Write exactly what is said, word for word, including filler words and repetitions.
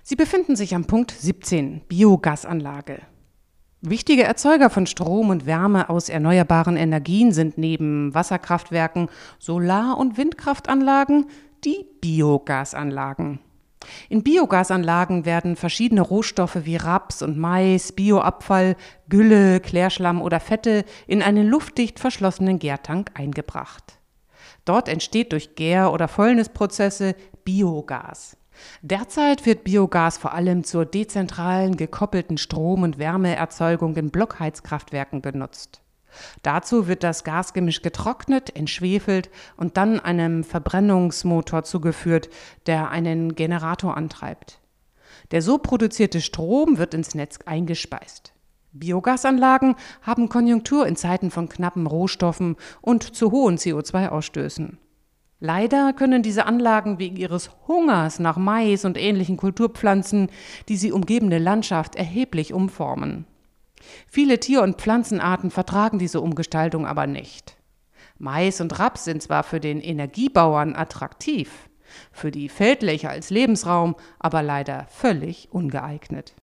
Sie befinden sich am Punkt siebzehn, Biogasanlage. Wichtige Erzeuger von Strom und Wärme aus erneuerbaren Energien sind neben Wasserkraftwerken, Solar- und Windkraftanlagen die Biogasanlagen. In Biogasanlagen werden verschiedene Rohstoffe wie Raps und Mais, Bioabfall, Gülle, Klärschlamm oder Fette in einen luftdicht verschlossenen Gärtank eingebracht. Dort entsteht durch Gär- oder Fäulnisprozesse Biogas. Derzeit wird Biogas vor allem zur dezentralen, gekoppelten Strom- und Wärmeerzeugung in Blockheizkraftwerken genutzt. Dazu wird das Gasgemisch getrocknet, entschwefelt und dann einem Verbrennungsmotor zugeführt, der einen Generator antreibt. Der so produzierte Strom wird ins Netz eingespeist. Biogasanlagen haben Konjunktur in Zeiten von knappen Rohstoffen und zu hohen C O zwei Ausstößen. Leider können diese Anlagen wegen ihres Hungers nach Mais und ähnlichen Kulturpflanzen die sie umgebende Landschaft erheblich umformen. Viele Tier- und Pflanzenarten vertragen diese Umgestaltung aber nicht. Mais und Raps sind zwar für den Energiebauern attraktiv, für die Feldlächer als Lebensraum aber leider völlig ungeeignet.